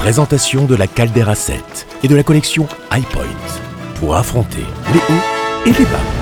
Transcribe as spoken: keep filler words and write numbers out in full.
Présentation de la Caldera sept et de la collection iPoint pour affronter les hauts et les bas.